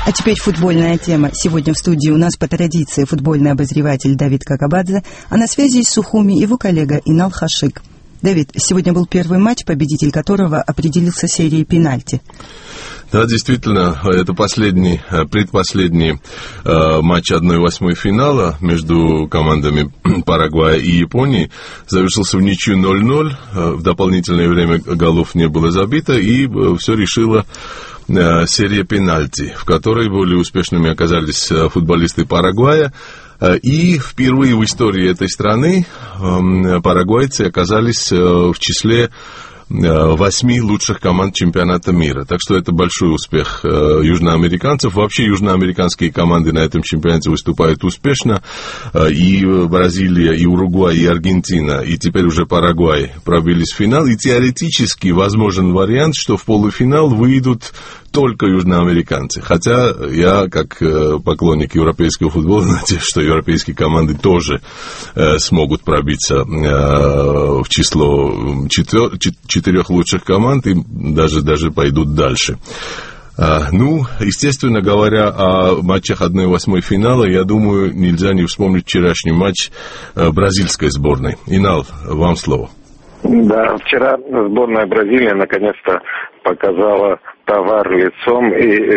А теперь футбольная тема. Сегодня в студии у нас по традиции футбольный обозреватель Давид Какабадзе, а на связи из Сухуми его коллега Инал Хашик. Давид, сегодня был первый матч, победитель которого определился серией пенальти. Да, действительно, это предпоследний матч 1/8 финала между командами Парагвая и Японии. Завершился в ничью 0-0. В дополнительное время голов не было забито, и все решила серия пенальти, в которой более успешными оказались футболисты Парагвая. И впервые в истории этой страны парагвайцы оказались в числе 8 лучших команд чемпионата мира. Так что это большой успех южноамериканцев. Вообще южноамериканские команды на этом чемпионате выступают успешно. И Бразилия, и Уругвай, и Аргентина, и теперь уже Парагвай пробились в финал. И теоретически возможен вариант, что в полуфинал выйдут только южноамериканцы. Хотя я, как поклонник европейского футбола, надеюсь, что европейские команды тоже смогут пробиться в число 4 лучших команд и даже пойдут дальше. Естественно, говоря о матчах 1/8 финала, я думаю, нельзя не вспомнить вчерашний матч бразильской сборной. Инал, вам слово. Да, вчера сборная Бразилии наконец-то показала товар лицом,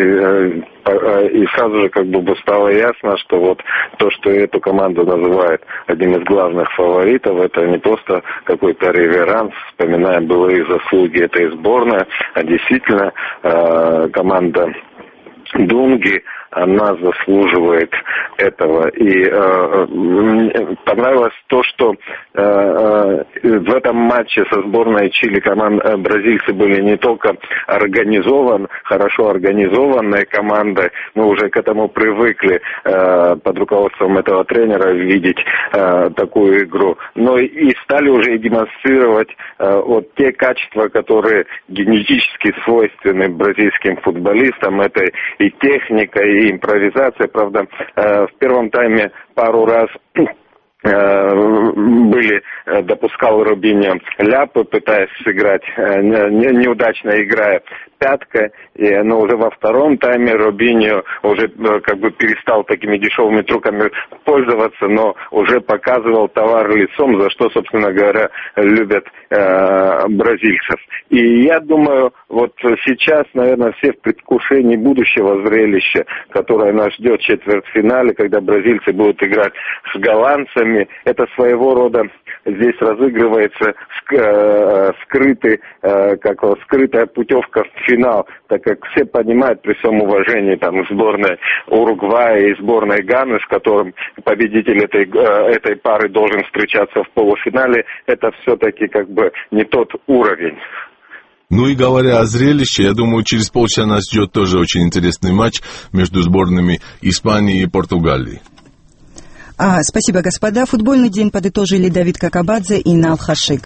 и сразу же как бы стало ясно, что вот то, что эту команду называют одним из главных фаворитов, это не просто какой-то реверанс, вспоминаем былые заслуги этой сборной, а действительно команда Дунги, она заслуживает этого. И мне понравилось то, что в этом матче со сборной Чили бразильцы были не только хорошо организованной командой, мы уже к этому привыкли под руководством этого тренера видеть такую игру, но и стали уже демонстрировать вот те качества, которые генетически свойственны бразильским футболистам. Это и техника, и импровизация. Правда, в первом тайме пару раз допускал Робиньо ляпы, пытаясь сыграть, неудачно играя пяткой, но уже во втором тайме Робиньо уже как бы перестал такими дешевыми трюками пользоваться, но уже показывал товар лицом, за что, собственно говоря, любят бразильцев. И я думаю, вот сейчас, наверное, все в предвкушении будущего зрелища, которое нас ждет в четвертьфинале, когда бразильцы будут играть с голландцами. Это своего рода здесь разыгрывается скрытая путевка в финал, так как все понимают, при всем уважении сборной Уругвая и сборной Ганы, с которым победитель этой пары должен встречаться в полуфинале, это все-таки как бы не тот уровень. Ну и говоря о зрелище, я думаю, через полчаса нас ждет тоже очень интересный матч между сборными Испании и Португалии. Спасибо, господа. Футбольный день подытожили Давид Какабадзе и Инал Хашик.